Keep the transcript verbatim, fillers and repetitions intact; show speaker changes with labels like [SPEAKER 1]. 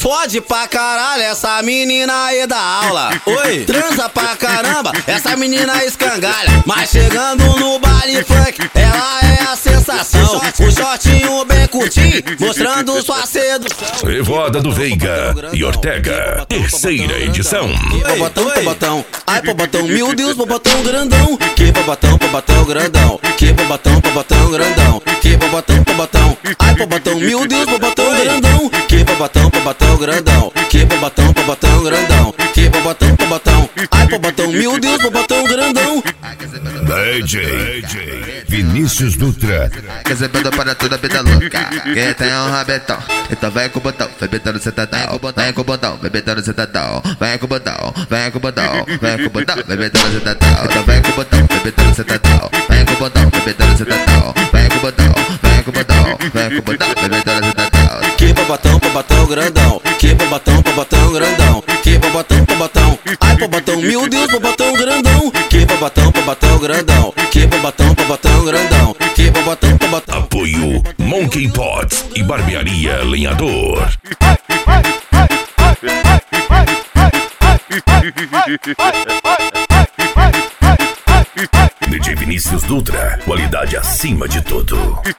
[SPEAKER 1] Fode pra caralho, essa menina aí da aula. Oi, transa pra caramba, essa menina escangalha. Mas chegando no baile funk, ela é a sensação. O shortinho bem curtinho, mostrando sua sedução.
[SPEAKER 2] Revoada do Veiga e Ortega, terceira edição.
[SPEAKER 1] Que pobotão, pobotão, ai pobotão, meu Deus, pobotão grandão. Que pobotão, pobotão grandão. Que pobotão, pobotão grandão. Que pobotão, pobotão, ai pobotão, meu Deus, pobotão grandão. Que pobotão, pobotão grandão. Que pobotão, pobotão grandão. Que pobotão, pobotão, ai pobotão, meu Deus, pobotão grandão.
[SPEAKER 2] D J Vinícius Dutra.
[SPEAKER 3] Quer ser banda para toda vida louca. Quem tem um rabetão, então vai com o botão, vai betando sentadão. Vai com o botão, vai betando sentadão. Vai com o botão, vai com o botão, vai com o botão, vai betando sentadão. Então vai com o botão, vai betando sentadão. Vai com o botão, vai betando sentadão. Vai com o botão, vai com o botão, vai com o botão, vai betando sentadão.
[SPEAKER 1] Que pobotão, pobotão grandão. Que pobotão, pobotão grandão. Que pobotão, pobotão, ai pobotão, meu Deus, pobotão grandão. Que pobotão, pobotão grandão. Que pobotão, pobotão grandão. Que pobotão, pobotão.
[SPEAKER 2] Apoio Monkey Pots e Barbearia Lenhador. D J Vinícius Dutra, qualidade acima de tudo.